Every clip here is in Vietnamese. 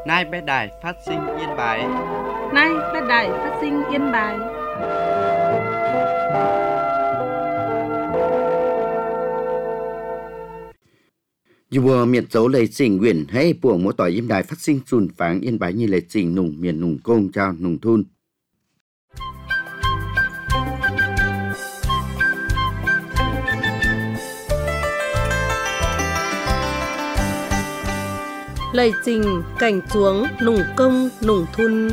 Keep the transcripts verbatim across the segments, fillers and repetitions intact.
Nay bé đài phát sinh Yên Bái. Nay bé đài phát sinh Yên Bái. Dù vừa miền dấu lấy trình nguyện hay buồng mỗi tỏi Yên Đài phát sinh dùn pháng Yên Bái như lấy trình nùng miền nùng công trao nùng thun. Lời trình cảnh chuống nùng công nùng thun.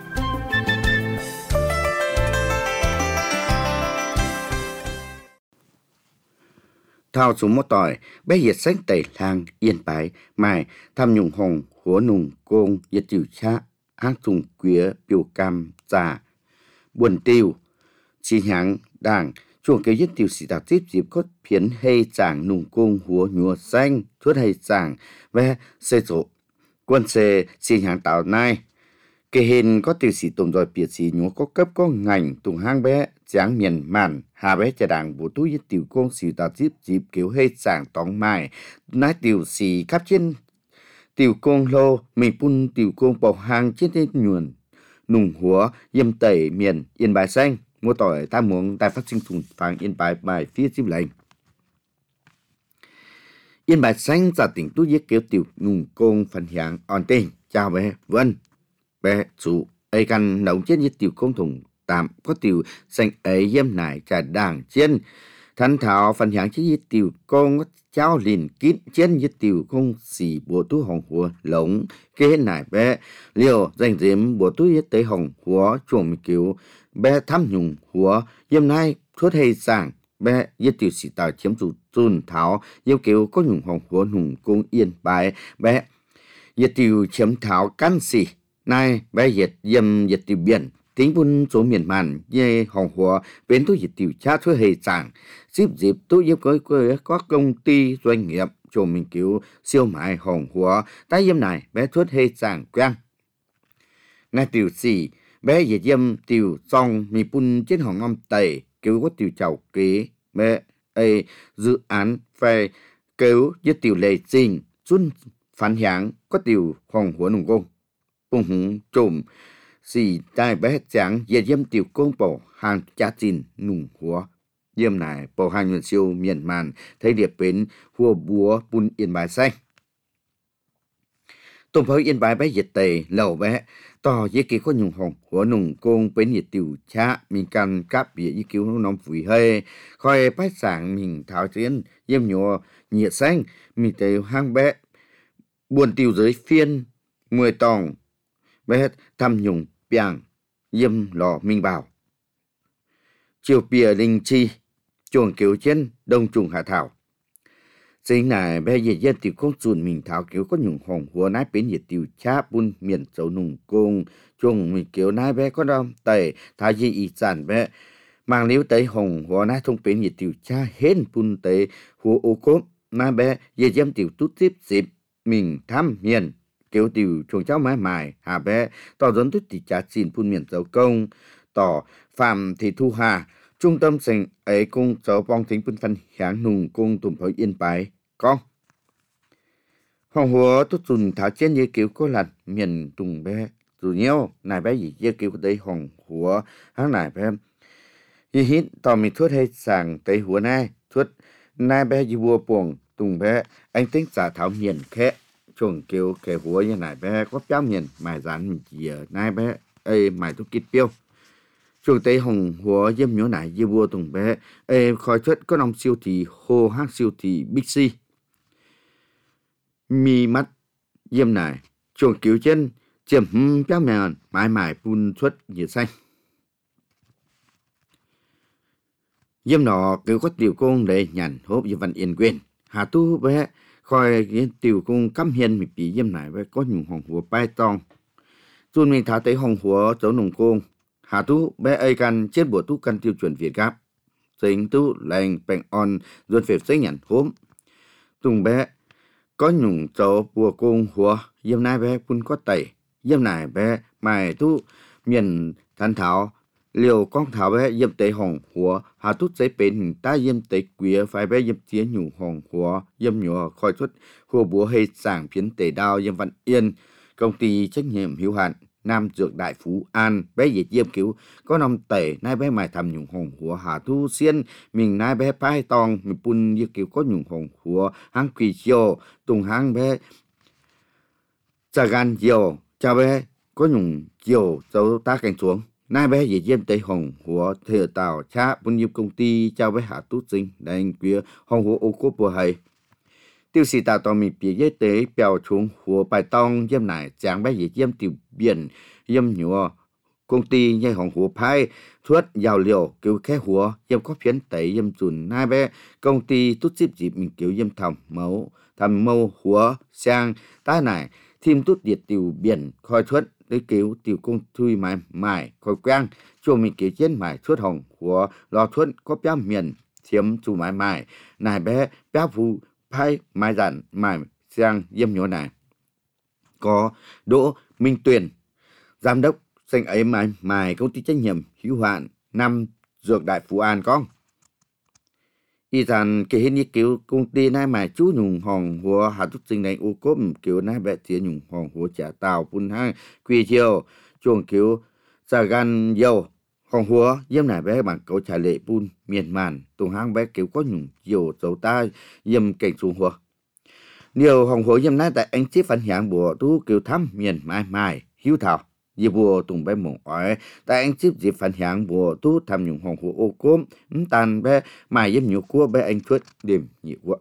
Thao xuống một tỏi, bé hiệt sách tẩy lang Yên Bái, mài tham nhung hồng, húa nùng công, yết chịu cha, ác thùng quía, biểu cam, giả, buồn tiêu, chi háng, đảng, chuồng kêu yết tiêu sĩ tạo tiếp dịp cốt phiến hay chàng nùng công, húa nhúa xanh, thuất hay chàng, ve xê rộ, quân xê, chi háng tạo nai. Kể hình có tiêu sĩ tồn rồi biệt sĩ nhúa có cấp có ngành tùng hang bé, giáng miền màn, hà bé trả đảng bộ túi yết tiêu công sĩ tạo tiếp dịp kiểu hay chàng tóng mai, nái tiêu sĩ khắp trên tiêu công lô, mình pun tiêu công bọc hàng trên tên nhuần, nùng húa, yêm tẩy miền Yên Bái xanh, mua tỏi ta muốn đài phát sinh thùng phàng Yên Bái bài phía chim lệnh. Yên Bái xanh giả tỉnh tú yết kéo tiêu nùng công phần hạng on tên, chào bé, vân, bé, chủ, ấy căn nấu chết yết tiêu công thùng tạm có tiêu xanh ấy yêm nải trả đảng trên, thân thảo phần hạng chế yết tiêu công cháu liền kít trên yết tiêu công xì bộ tú hồng hùa lống kế nải bé, liều danh diếm bộ tú yết tế hồng hùa chuồng kiểu bé thăm nhung hùa yêm nai thuất hay sàng bé yết tiêu sĩ tạo chiếm chủ chun thảo yêu kiểu có nhung hồng hùa nùng cung Yên Bái bé yết tiêu chiếm thảo căn xì nay bé yết yêm yết tiêu biển tính bún số miền màn dê hồng hùa bến tú yết tiêu cha thuất hay sàng dịp dịp tú yết có có công ty doanh nghiệp cho mình kiểu siêu mại hồng hùa tái yêm này bé thuất hay sàng quen ngay tiêu xì bé yết yêm tiêu xong mi pun trên hồng âm tẩy kiểu có tiêu chào kế bé ấy dự án phải kiểu yết tiêu lệ trình chun phản hạng có tiêu hồng hùa nùng công bùng hùng trộm xì tai bé chẳng yết yêm tiêu công bổ hàng giá trình nùng hùa yêm này bổ hàng nhuận siêu miền màn thấy điệp bến hùa búa bún Yên Bái xanh tôm phơi Yên Bái bé yết tề lẩu bé tỏ yết kỳ có nhung hồng hùa nùng công bến yết tiêu cha mình can cáp bịa yết cứu nóng phủi hơi khỏi bái sảng mình tháo tiến yêm nhùa nhiệt xanh mình tề hang bé buồn tiêu giới phiên mười tòng bé thăm nhung biang yêm lò minh bảo chiều bìa linh chi chuồng kiểu trên đông trùng hạ thảo chính này bé yết yết tiêu công chun mình thảo kiểu có nhung hồng hùa nái bến yết tiêu cha bún miền châu nùng công chuồng mình kiểu nái bé có đom tẩy thái di y sản bé mang liếu tẩy hồng hùa nái thông bến yết tiêu cha hên bún tẩy hùa ô cốp nái bé yết yêm tiêu tút tiếp dịp mình thăm miền kiểu tiêu chuồng cháu mái mài hà bé tỏ dẫn tút tỷ cha xin bún miền châu công tỏ phạm thị thu hà trung tâm sinh ấy cung cháu bong tính bún phân hạng nùng cung tùm phơi Yên Bái con hồng hùa tốt chun thảo trên như kiểu có lần miền tùng bé dù nhau này bé gì như kiểu đây hồng hùa hắn này bé y hít tao mình thuốc hay sàng tây hùa này thuốc này bé như vua buồn tùng bé anh tính giả thảo miền khẽ chuồng kiểu kẻ hùa như này bé có cháu miền mài dán mình chỉ ở này bé ấy mài thuốc kít tiêu chuồng tây hồng hùa yếm nhớ này như vua tùng bé ấy khỏi thuốc có nông siêu thị hồ hát siêu thị Big C mi mắt yêm này chuồng kiểu trên chiếm béo mèn mãi mãi phun xuất nhiệt xanh yêm nọ kiểu có tiểu công để nhàn hốp như văn yên quyền hà tu bé khỏi cái tiểu công cắm hiền mình bị yêm này với có nhung hồng hùa bay tong chun mình thả tới hồng hùa chỗ nồng công hà tu bé ấy căn chết bộ tu căn tiêu chuẩn Việt Gáp chính tu lành bèn on rồi phép xây nhàn hốp tung bé có nhung chỗ bùa công hùa yêm nai bé phun có tẩy yêm này bé mài tu miền thân thảo liều con thảo bé yêm tế hồng hùa hà tút giấy bền ta yêm tế quía phải bé yêm tía nhung hồng hùa yêm nhùa khỏi xuất hùa búa hay sảng phiến tế đao yêm văn yên công ty trách nhiệm hữu hạn Nam Dược Đại Phú An bé Việt Diêm cứu có năm tể nai bé mài thầm nhung hồng của Hà Thu Xiên mình nai bé pai tòng mình pun Việt cứu có nhung hồng của hang quỳ chiều tung hang bé cha gan chiều cha bé có nhung chiều dấu ta cảnh xuống nai bé Việt Diêm tây hồng của thừa tàu cha pun Việt công ty cha bé Hà Tú Sinh đánh quía hồng của ô cốt bùa hay tiêu sĩ tạo tòa mình bị giấy tế bèo xuống của bài tông dâm này chẳng bé gì dâm tiểu biển dâm nhựa công ty nhai hồng của phai thuất giàu liều cứu khé hùa dâm có phiến tẩy dâm chùn nai bé công ty tốt xếp dịp mình cứu dâm thầm mẫu thầm mâu hùa sang ta này thêm tốt diệt tiểu biển khoi thuất để cứu tiểu công thui mài mài khoi quang cho mình cứu trên mài thuất hồng của lò thuất có béo miền chiếm chủ mài mài này bé béo phụ phai mai dặn mài sang dâm nhổ này có Đỗ Minh Tuyền giám đốc xanh ấy mài mài công ty trách nhiệm hữu hạn Nam Dược Đại Phú An con y rằng cái hình như kiểu công ty này mài chú nhung hòn của Hà Thúc Sinh này ô cốp kiểu này bé tiền nhung hòn của trả tàu phun hang quy chiều chuồng kiểu sa gan dầu hòn húa dâm này bé bằng cậu trả lệ pun miền màn tung hang bé kiểu có nhung chiều dấu ta dâm cảnh xuống húa nhiều hòn húa dâm này tại anh chiếc phản hiện bộ tú kiểu thăm miền mai mai hiếu thảo dì bùa tùng bé mộng ỏi tại anh chiếc dịp phản hiện bộ tú thăm nhung hòn húa ô cốp tàn bé mai dâm nhiều cua bé anh thuất đêm nhiều quá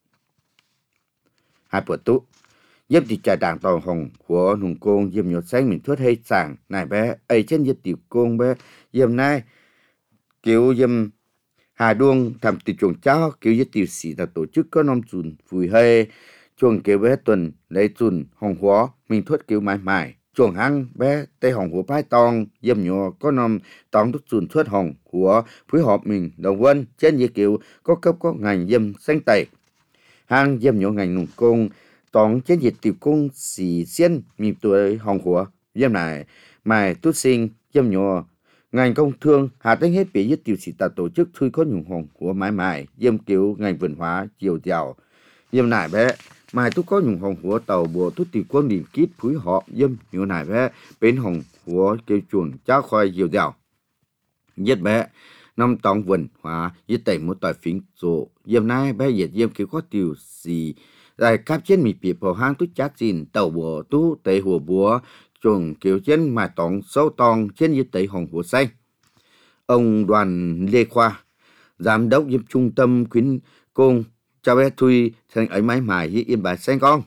hai bộ tú dâm thì trả đảng tàu hồng của nùng côn dâm nhiều xanh mình thuất hay sảng này bé ấy trên dâm tiểu côn bé dâm này kiểu dâm Hà Đuông thầm từ chuồng cháu kiểu dâm tiểu sĩ là tổ chức có năm chuồn vui hay chuồng kiểu bé tuần lấy chuồn hồng hóa mình thuất kiểu mãi mãi chuồng hăng bé tây hồng của phái tòng dâm nhỏ có năm tòng thuất chuồn thuất hồng của phối hợp mình đồng quân trên dây kiểu có cấp có ngành dâm xanh tẩy hang dâm nhỏ ngành nùng côn tòng trên dịch tiểu cung xì xiên mịp tuổi hồng của dâm này mài tốt sinh dâm nhỏ ngành công thương hà tính hết bị giết tiểu sĩ ta tổ chức thui có nhung hồng của mãi mãi dâm kiểu ngành văn hóa chiều dào dâm này bé mài tốt có nhung hồng của tàu bộ tốt tiểu quân điểm kít phối hợp dâm nhỏ này bé bên hồng của kêu chuồn cháu khoai chiều dào giết bé năm tòng văn hóa giết tẩy một tỏi phím rộ dâm này bé diệt dâm kiểu có tiểu sĩ đại cáp trên mì bìa vào hang tú chát xin tàu bùa tú tẩy hùa bùa chuồng kiểu trên mà tòng sâu tòng trên như tẩy hồng hùa xanh ông Đoàn Lê Khoa giám đốc giúp trung tâm khuyến công cho bé Thui thành ấy mãi mãi với yên bài xanh con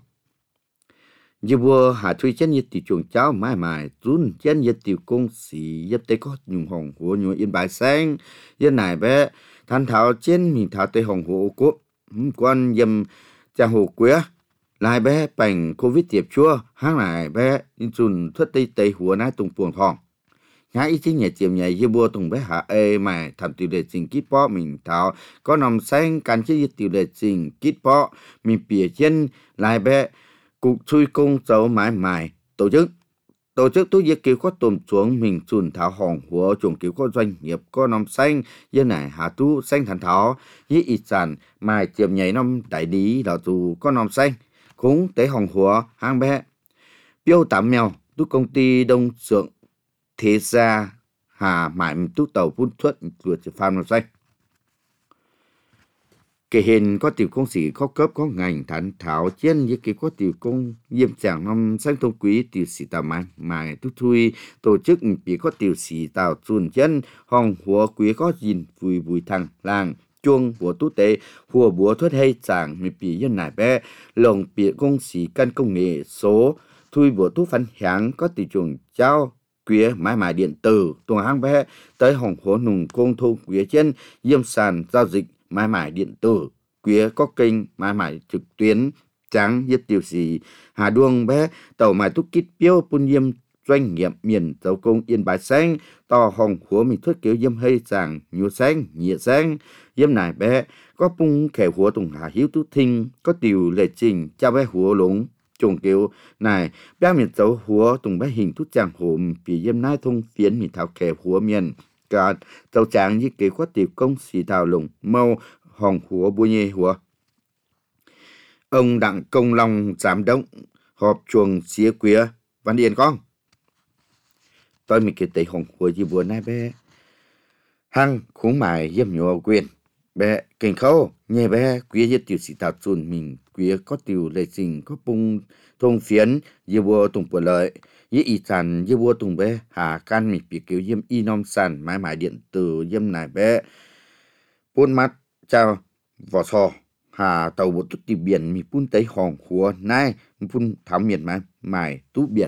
như vua hà Thui trên như tiểu chuồng cháu mãi mãi run trên như tiểu công sĩ giúp tẩy có nhung hồng của nhung yên bài xanh như này bé than thảo trên mình thảo tẩy hồng hùa cốt quan dâm cha hồ quế lại bé bành covid tiệp chua hang lại bé in chun thất tây tây hùa nái tung puồng thòng nhá ý chính nhà chiêm nhà dê bua tung bé hạ ê mà thầm tiểu đề trình kít bó mình thảo có nằm xanh cắn chế tiểu đề trình kít bó mình bìa chân lại bé cục chui công dấu mãi mãi tổ chức tổ chức tôi dễ cứu có tôm xuống mình chun thảo hòn của chuồng cứu có doanh nghiệp có nằm xanh như này hà tu xanh thành thảo với ít sản mà chiêm nhảy năm đại lý đạo tù có nằm xanh cũng tế hồng hùa hang bé biêu tám mèo tú công ty đông sượng thế gia hà mãi tú tàu phun thuất vượt phan màu xanh kể hình có tiểu công sĩ có cấp có ngành thản thảo trên với cái có tiểu công diêm chẳng năm xanh thông quý tiểu sĩ tàu mãi mãi tú thui tổ chức bị có tiểu sĩ tàu chuồn chân hồng hùa quý có gìn vui vui thằng làng chuông của tú tế hùa búa thuất hay chẳng mình bị dân nải bé lồng bị công sĩ căn công nghệ số thui búa tú phản hãng có tỷ chuồng trao quía mãi mãi điện tử tuồng hang bé tới hồng hố nùng công thu quía trên diêm sàn giao dịch mãi mãi điện tử quía có kênh mãi mãi trực tuyến trắng giết tiểu sĩ Hà Đuông bé tàu mãi túc kít biêu pun diêm doanh nghiệp miền tàu công yên bái xanh to hồng húa mình thuyết kiểu dâm hay sàng nhiều xanh nhiệt xanh dâm này bé có pung khẻ húa tùng hà hiếu tú thinh có tiểu lệ trình cha bé húa lúng trùng kiểu này bé miền tàu húa tùng bé hình tú chàng hồn vì dâm nai thông phiến mình thảo khẻ húa miền cả tàu tràng như kế có tiểu công xì thảo lùng mâu hồng húa bùa nhê húa ông Đặng Công Long giám đốc họp chuồng xía quía văn yên con tôi mình kể tới hồng của gì buồn nay bé hăng khủng mại yếm nhỏ quyền bé kinh khâu nhẹ bé quía yết tiểu sĩ tạo chuồn mình quía có tiểu lệ trình có bung thông phiến yết bùa tùng bùa lợi yết y sản yết bùa tùng bé hà can mình bị kiểu yếm y nom sản mãi mãi điện tử yếm này bé buôn mắt chào vỏ sò hà tàu bộ tút tìm biển mi pun tới hòn hùa nai pun thảo miền mà mài tú biển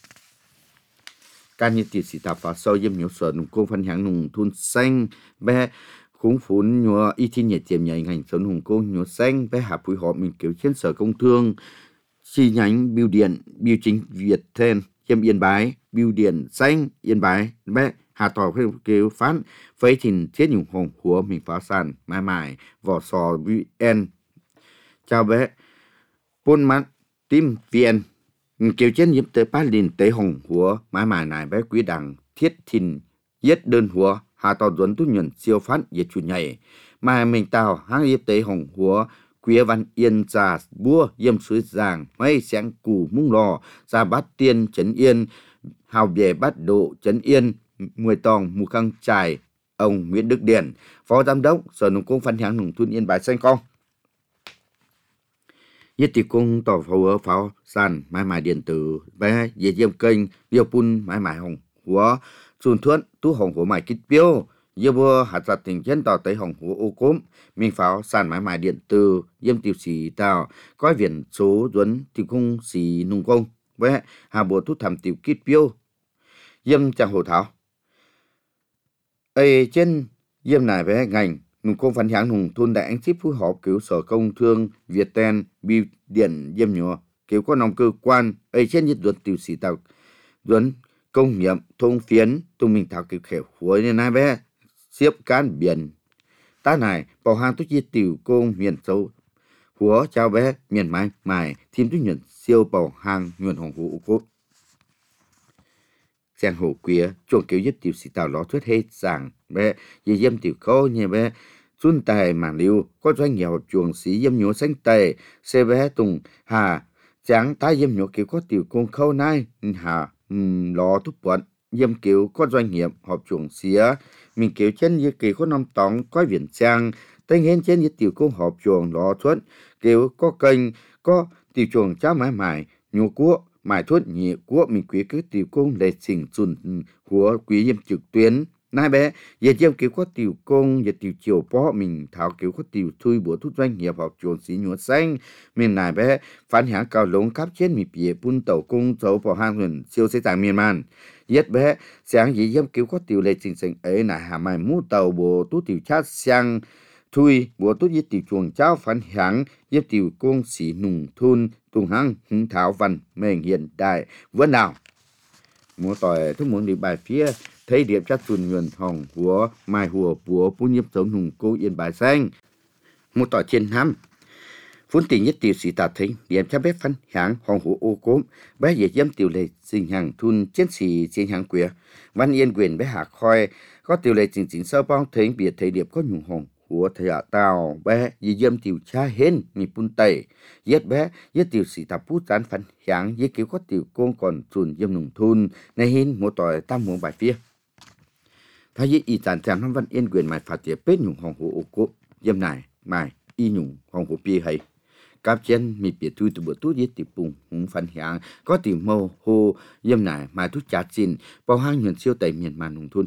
การยึดติดสิตาฟ้าเศร้าเยี่ยมเหนียวสวนนุ่งโกงพันหางนุ่งทุนแซงแบะคุ้งฝุ่นหนัวอีที่เหยียดเจียมใหญ่ngànhสวนนุ่งโกงหนัวแซงแบะหาปุ๋ยหอมmình kiểu trên sở công thương chi nhánh bưu điện bưu chính Việt Then Chiêm Yên Bái bưu điện xanh Yên Bái bẹ hà tỏ kêu phán phấy thìn thiết nhung hồng húa mình phá sản mãi mãi vỏ sò vn chào bé buôn mắt tim vn kiểu trên nhiễm tới ba lìn tới hồng húa mãi mãi này bé quý đằng thiết thìn yết đơn húa hà tỏ duẩn tu nhuận siêu phát yết chủ nhảy mà mình tao hang yết tới hồng húa Quế văn yên trà búa yêm suối giàng mấy sáng củ mung lò ra bát tiên trấn yên hào bề bát độ trấn yên mười tòng mù khăng trải ông Nguyễn Đức Điển phó giám đốc sở nông công phân hạng nông thôn Yên Bái xanh con yết tỷ công tỏ pháo pháo sàn mãi mãi điện tử bé dễ diêm kênh điều pun mãi mãi hồng húa xuân thuận tú hồng húa mãi kích biêu Yêu bùa hạt giặt tình chân tỏ tới hồng húa ô cốm, mình pháo sàn mãi mãi điện tử, yêm tiểu sĩ tàu, coi viễn số duấn tiểu cung sĩ nung công, với hà bùa thút thầm tiểu kít biêu. Yêm chẳng hồ thảo. Ê trên yêm này với ngành, nung công phán hãng nung thôn đại anh ship phối hợp cứu sở công thương Việt Ten, bưu điện yêm nhỏ, cứu có nông cơ quan, ê trên nhất duấn tiểu sĩ tàu, duấn công nghiệm, thông phiến, tung mình thảo cứu khẻo húa như này bé. Xếp cán biển ta này bảo hàng tu chi tiểu công miền châu húa chào bé miền mai mài thêm tu nhuận siêu bảo hàng nhuận hồng hữu quốc sen hồ quía chuồng kiểu nhất tiểu sĩ tàu ló thuyết hết rằng bé dì dâm tiểu khâu như bé xuân tài mảng liu có doanh nghiệp chuồng sĩ dâm nhúa xanh tề xe bé tùng hà tráng ta dâm nhúa kiểu có tiểu công khâu nai hà um, ló thúc quận dâm kiểu có doanh nghiệp họp chuồng xía mình kiểu trên như kiểu có năm tóng có viễn trang tên hên trên như tiểu công họp chuồng lò thuận kiểu có kênh có tiểu chuồng cháu mãi mãi nhô cua mãi thuận nhị của mình quý cứ tiểu công lệ trình dùn của quý yêm trực tuyến nai bé giờ dâm kiểu có tiểu công giờ tiểu chiều bó mình thảo kiểu có tiểu thui bữa thuốc doanh nghiệp họp chuồng xí nhúa xanh mình nai bé phán hãng cao lống cáp trên mình bìa bún tàu công dấu vào hang huyền siêu xây dạng miền man yết bé sáng dĩ dâm kiểu có tiểu lệ trình sinh ấy là hà mai mũ tàu bộ tú tiểu chát sang thui bộ tú yết tiểu chuồng cháu phán hãng yết tiểu công sĩ nùng thôn tung hăng hứng thảo văn mềm hiện đại vẫn nào mua tỏi thức muốn đi bài phía thấy điểm chắc chuồn nhuận hồng của mai hùa búa bún nhiếp giống nùng cô Yên Bái xanh mua tỏi trên hăm phun tình nhất tiểu sĩ tạt thính điểm chắc bếp phân hãng hồng hùa ô cốm bé dễ dâm tiểu lệ sinh hàng thun chiến sĩ trên hàng queer văn yên quyền bé hạ khoi có tiểu lệ chính chính sơ bong thính biệt thấy điểm có nhung hồng của thầy ạ tàu bé dễ dâm tiểu cha hên mi pun tẩy yết bé yết tiểu sĩ tạt bút chán phân hãng yết kiểu có tiểu công còn chuồn dâm nùng thun này hin mua tỏi tam muỗng bài phía thay yết y tàn trang năm văn yên quyền mày phạt tiệp bết nhung hồng hùa ô cốm dâm này mày y nhung hồng hùa bia hay cáp chân mi biệt thui từ bữa tú yết tiểu bùng hùng phân hãng có tiểu mâu hồ dâm này mà tú chát xin bao hang nhuận siêu tẩy miền màn nông thôn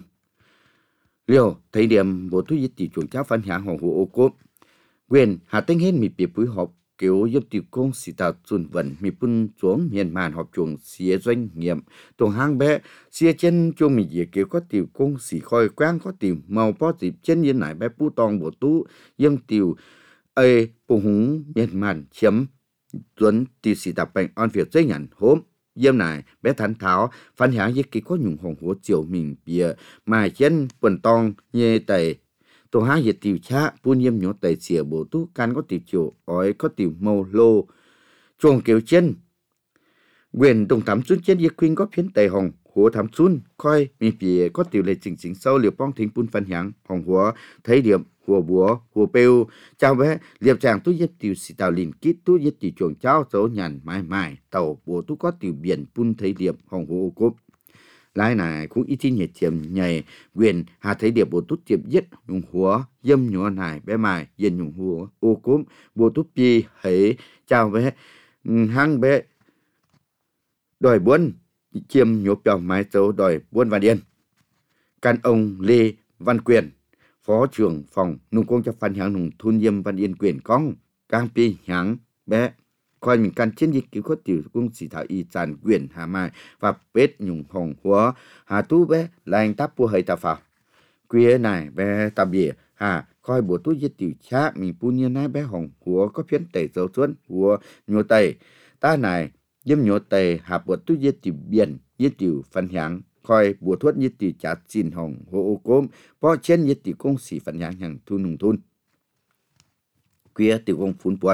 liều thấy điểm bộ tú yết tiểu chuồng cháu phân hãng hồng hùa ô cốm quyền hà tinh hết mi biệt phối hợp kiểu giúp tiểu công sĩ tạo xuân vận mi pun xuống miền màn họp chuồng xía doanh nghiệp tuồng hang bé xía chân chuồng mi dễ kiểu có tiểu công sĩ khoi quang có tiểu màu bó dịp chân như này bé pu tòng bộ tú dâm tiểu ê bùng húng miền màn chiếm tuấn tiểu sĩ tập bệnh on việc dây nhận hôm dâm này bé thắn tháo phân hãng với cái có nhung hồng húa chiều mình bìa mà chân quần tòng như tẩy tổ hang nhiệt tiểu cha buôn yêm nhổ tẩy xỉa bộ tú can có tiểu chiều ói có tiểu màu lô chuồng kiểu chân quyền đồng thắm xuống trên yết khuyên có phiến tẩy hồng หัวทำซุนค่อยมีเปียก็ติวเลยจริงจริงเศร้าเหลียวป้องทิ้งปุ้นฟันหยังของหัวไทยเดียมหัวบัวหัวเปวเจ้าแวะเรียบจางตู้ยึดติวสิตาวลินกิดตู้ยึดติวจงเจ้าโซหยันไม้ไม้เต่าบัวตู้ก็ติวเบียนปุ้นไทยเดียมของหัวกบหลายนายcũng ít tin nhiệt chiếm nhảy quyền hà thấy điệp bộ tút tiệp giết nhung húa dâm nhúa nải bé mài yên nhung húa ô cốm bộ tút pi hấy chào bé hang bé đòi buôn chiêm nhộp vào mái dấu đòi buôn và điên can ông Lê Văn Quyền phó trưởng phòng nông công cho phan hạng nông thôn yêm văn yên quyền con cang pi hạng bé coi mình can chiến dịch cứu có tiểu cung chỉ thảo y tràn quyền hà mai và bết nhung hồng húa hà tu bé là anh táp bùa hơi tà phào quê này bé tà bìa hà coi bộ tu giết tiểu cha mình pu nhiên nái bé hồng húa có phiến tẩy dấu xuân húa nhô tẩy ta này yếm nhô tẩy hà bộ tu giết tiểu biển giết tiểu phân hạng coi bộ thuốc giết tiểu chát xin hồng húa ô cốm bỏ trên giết tiểu công sĩ phân hạng hàng thu nông thôn quê tiểu công phun buột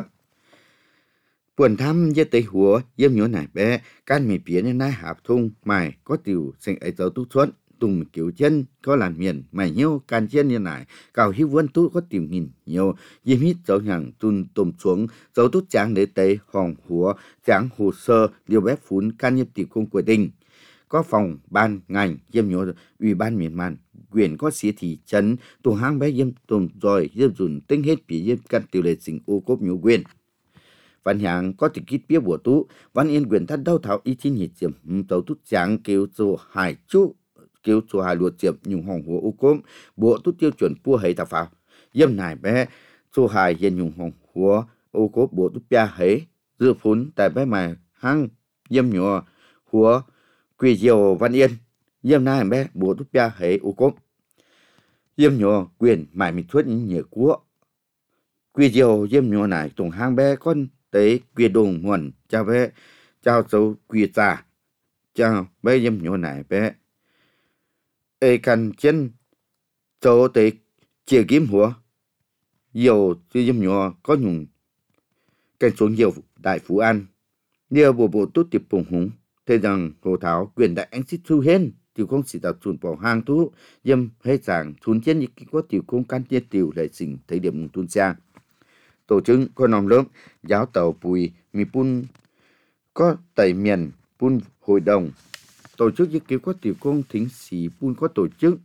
buồn thăm với tây hùa yếm nhớ nải bé can mì pía nên nái hạp thung mài có tiểu sinh ấy dấu tu xuân tùng kiểu chân có làn miền mày nhiêu can chân như nải cào hiu vân tu có tiểu nghìn nhiều yếm hít dấu hàng tun tôm xuống dấu tu tráng để tây hòn hùa tráng hồ sơ điều bé phun can nhiếp tiểu công của đình có phòng ban ngành yếm nhớ ủy ban miền man quyền có xía thị trấn tu hang bé yếm tùng rồi yếm dùn tinh hết pía yếm can tiểu lệ sinh ô cốp nhiều quyền văn hạng có thể kít biết bùa tú văn yên quyền thắt đau thảo ý chí nhiệt chiếm tàu tút tráng kêu cho hải chú kêu cho hải luật chiếm nhung hồng hùa ô cốm bộ tút tiêu chuẩn pua hấy tàu phào yếm nải bé cho hải hiện nhung hồng hùa ô cốm bộ tút bia hấy dư phún tại bé mài hăng yếm nhỏ hùa quỳ diều văn yên yếm nải bé bộ tút bia hấy ô cốm yếm nhỏ quyền mài mình thuết những nhựa cua quỳ diều yếm nhỏ nải tùng hang bé con tới quy đồng nguồn chào bé chào dấu quy già chào bé yếm nhỏ nải bé ê căn chân dấu tới chia kiếm hùa dầu chứ yếm nhỏ có nhung cái xuống dầu đại phú an điều bộ bộ tốt tiệp bùng hùng thế rằng hồ thảo quyền đại anh xích thu hên tiểu công sĩ tạo chuồn bỏ hang thú yếm hết rằng thun chân những cái có tiểu công can tiết tiểu lại sinh thấy điểm tuôn sang tổ chức có nòng lớn giáo tàu bùi mi pun có tẩy miền pun hội đồng tổ chức dự kiến có tiểu công thính sĩ pun có tổ chức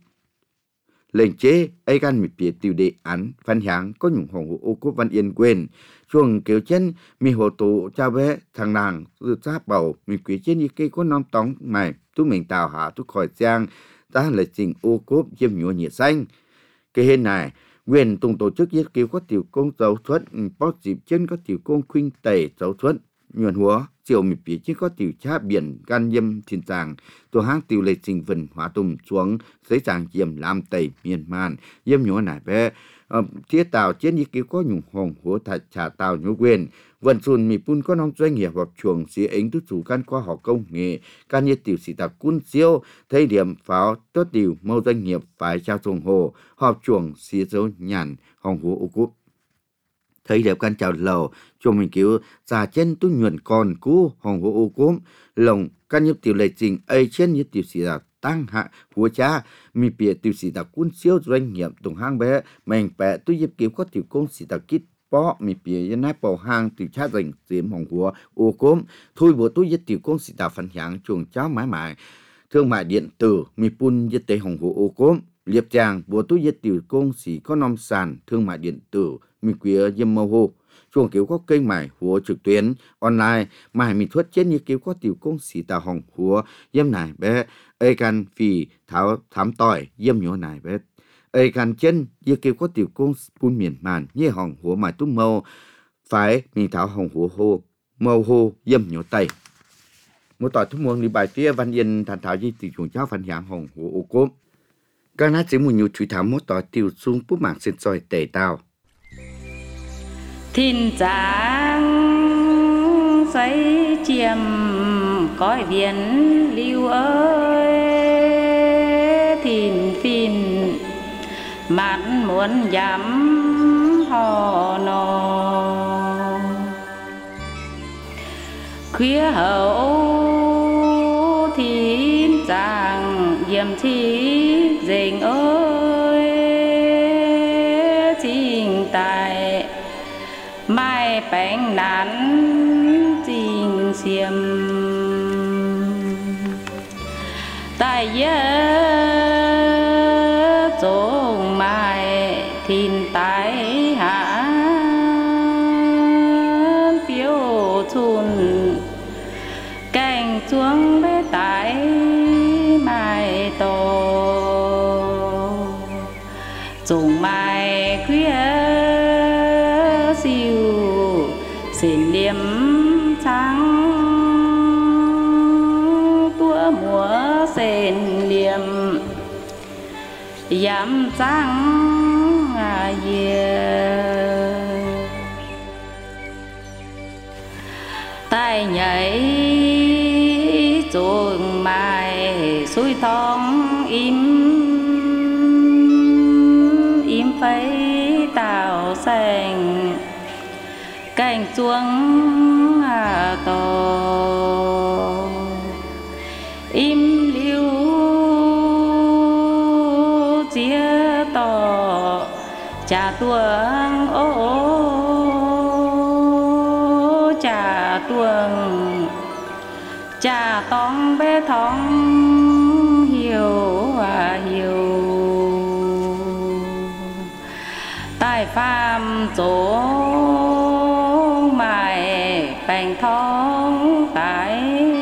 lệnh chế ai gan mi bìa tiểu đề án văn hạng có nhung hồng hộ ô cốt văn yên quên chuồng kiểu chân mi hồ tổ cha bé thằng nàng dự sát bầu mi quý trên như cây có non tóng mày tu mình tào hạ tu khỏi giang ta là trình ô cốt diêm nhúa nhiệt xanh cái hình này quyền tùng tổ chức giết cứu có tiểu công dấu thuận bó dịp chân có tiểu công khuynh tẩy dấu thuận nhuận húa chiều mì phía trên có tiểu cha biển gan yêm thiên tràng tổ hang tiểu lệ trình vần hóa tùng xuống giấy tràng diệm làm tẩy miền man yêm nhúa nải bé thiết tàu trên như cứu có nhung hồng húa thạch trà tàu nhúa quyền vận xuân mì pun có nông doanh nghiệp hoặc chuồng xí ánh tu chủ can qua họ công nghệ can như tiểu sĩ tạp quân siêu thấy điểm pháo tốt điều mâu doanh nghiệp phải trao chuồng hồ họp chuồng xí dấu nhàn hồng húa ô cúp thấy đẹp can chào lầu chuồng mình cứu già chân tu nhuận còn cú hồng húa ô cúp lồng can như tiểu lệ trình ấy trên như tiểu sĩ tạp tăng hạ húa cha mi bìa tiểu sĩ tạp quân siêu doanh nghiệp tùng hang bé mình bẻ tu giúp cứu có tiểu công sĩ tạp kít bỏ mi bìa yên nát bầu hang tiểu cha dành diễm hồng húa ô cốm thôi bộ tu giúp tiểu công sĩ tạp phân hạng chuồng cháu mãi mãi thương mại điện tử mi pun giúp tế hồng húa ô cốm liệp tràng bộ tu giúp tiểu công sĩ có nông sản thương mại điện tử mi quía yêm mâu hồ chuồng cứu có kênh mải húa trực tuyến online mải mi thuất chết như cứu có tiểu công sĩ tào hồng húa yêm nải bé ê can phì tháo thám tỏi yêm nhúa nải bé ê can chân như cứu có tiểu công pun miền màn như hồng húa mải tung mâu phải mi tháo hồng húa hô mâu hô yêm nhúa tây một tỏi thúc muông đi bài phía văn yên thành thảo di tiểu chuồng cháu văn hạng hồng húa ô cốm các nát chỉ một nhiều truy thảo một tỏi tiểu sung bút mạng xin soi tề tao thiên tráng giấy chiêm cõi biển lưu ơi thìn phìn mạn muốn dám hò nò khuya hậu thìn chàng diệm chi dình ơi chính tại mai bánh nán chính xiêm tại nhớ trông mai thìn tái hạ phiếu chun cành chuông bé tái mai tổ trông mai khuya siêu xin liêm trắng tua múa xin liêm dám trắng à yeah. Tai nhảy chuông mai suối thong im im phấy tàu xanh cành chuông à to im liu chia to cha tuồng ô cha tuồng cha tong bé thong hiểu à hiểu tai phàm chỗ mài bành thong tại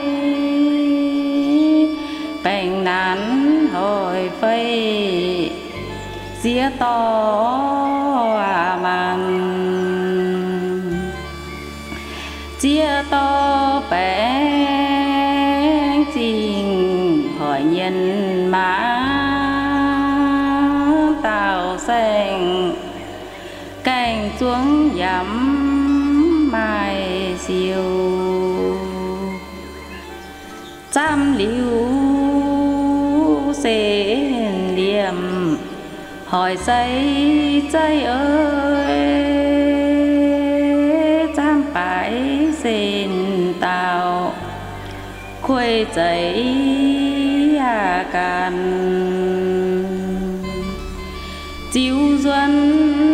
bành nán hồi phây dĩa to à màn chia to bén trình hỏi nhân má tàu xanh cành xuống dắm mai siêu trăm liu xên liềm hỏi xây chơi ơi trăm phải xên tàu khuê giấy à càn chiếu duân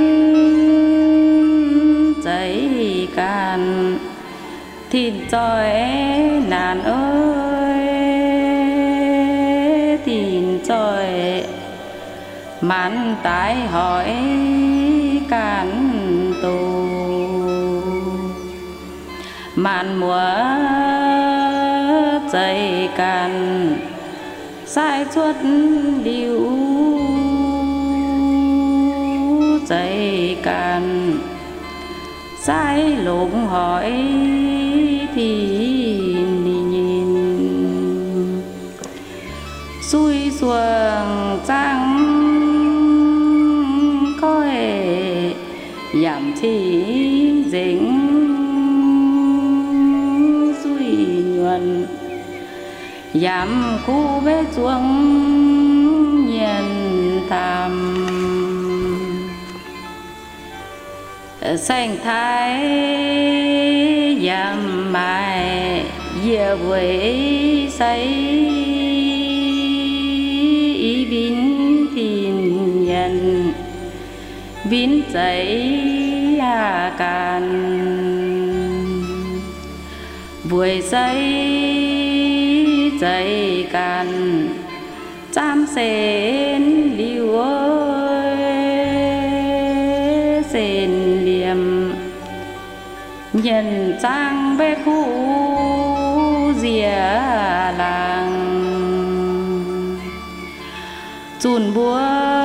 giấy càn thịt tròi nàn ơi thịt tròi màn tái hỏi càn tù màn mùa dây càn sai suốt điệu dây càn sai lụng hỏi thì nhìn xuôi xuồng trắng coi giảm chỉ dính xuôi nhuận giảm khu bé chuông nhiên tham xanh thái giảm mai dìa với say ý bín thìn nhân bín giấy à càn buổi say giấy càn chăm xến liu ơi xến liềm nhân trang bé khu dìa làng chùn búa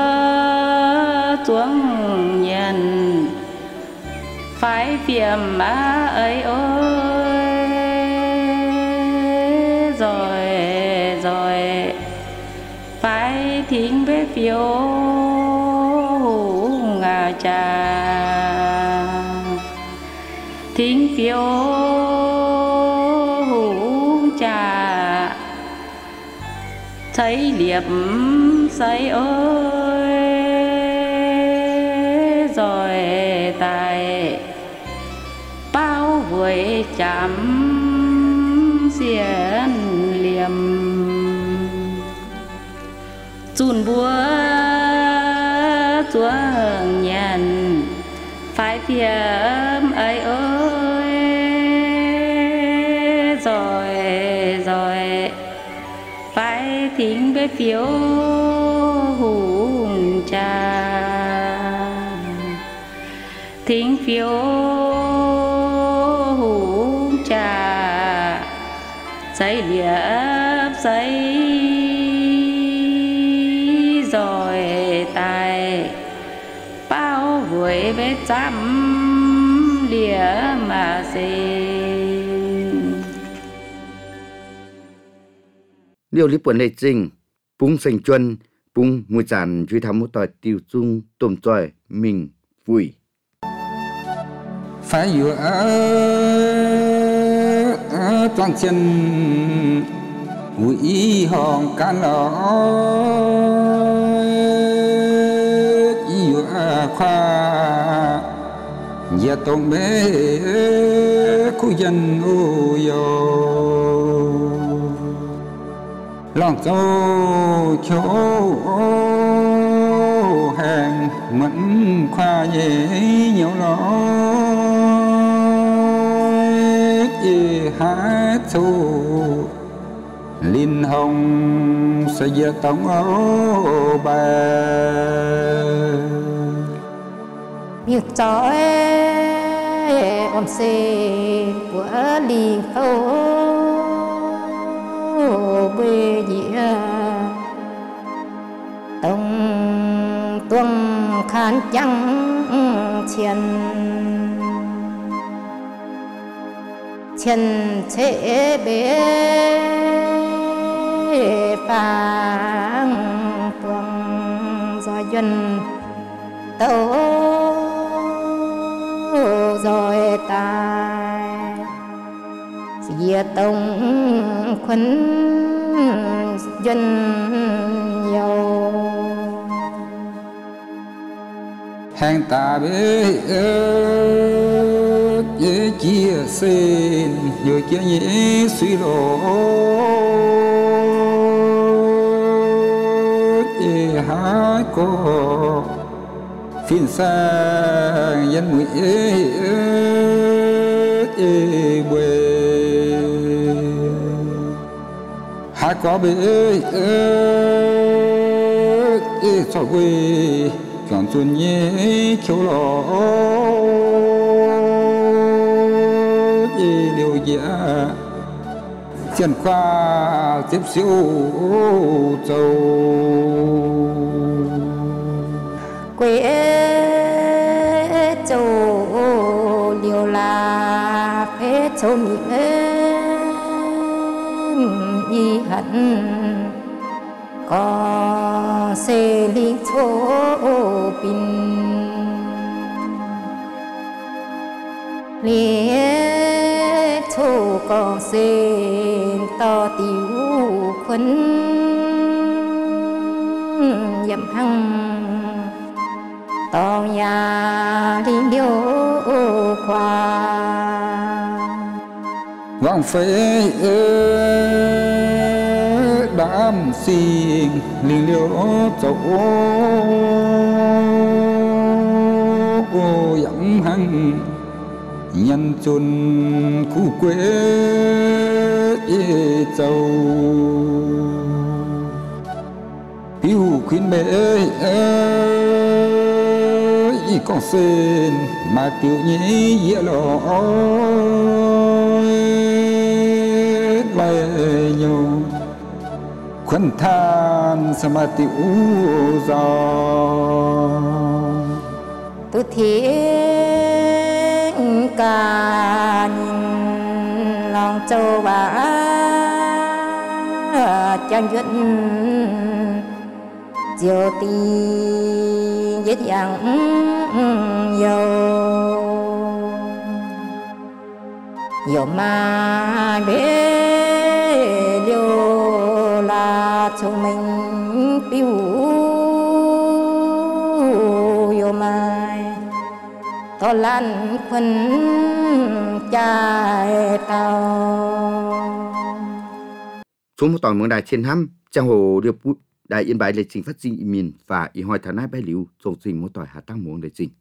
chuông nhân phải phiền má ấy ơi rồi rồi phải thính bé phiếu ngà trà thính phiếu trà thấy liệp say ơi rồi tài bao vui chạm xiên liềm chun búa chúa hưởng nhận phải phiếm ấy ơi rồi rồi phải thính với phiếu hùng trà thính phiếu hùng trà giấy liệp giấy rồi tài bao vui với trăm lìa mà xin điều lý quần lệ trình bung sành chuân bung mùi chản truy thắm một tỏi tiêu dung tôm tròi mình vui phảiอยู่toàn chân ủy hòn can lọอยู่khoaอย่าต้องเบ้คุยันโอโยลองโจโชแห่งเหมือนควาเย่เหนียวร้อยเอหาโชลินหงสยต้องโอแบ việc trói ôm xê của liền phố bê dĩa tông tuông khán trắng chiên chiên chế bế phang tuông do dân tấu rồi tài diệt tông khuân dân giàu hàng ta bế ớt dễ chia xin rồi kia nhé suy lộ dễ hái cô phiên sang dân mũi ế ế bê hai có bê ế ế cho quê chọn chuồn nhé khiếu lọ ế điều dạ chân khoa tiếp siêu châu quê châu liều là phê châu niệm y hận có xe liên châu bình liệt châu có xe to tiểu khuẩn dầm hăng tao nhà đi điêu khoa vang phế đám xin linh liêu châu cô dặm hăng nhân chun khu quê châu yêu khuyên bể con sen mà tiểu nhé dễ lọ lại nhau khuân than sa mà tiểu gió tu thiên ca nhìn lòng châu bá trang duyên diệu tì dễ dàng dầu dầu mà bế liều là chúng mình piu dầu mai to lan khuân chai tàu xuống một tỏi mường đài trên hăm trang hồ được đại yên bài lịch trình phát sinh y miền và y hỏi thà nai bài liu trong trình một tỏi hạ tăng muống lịch trình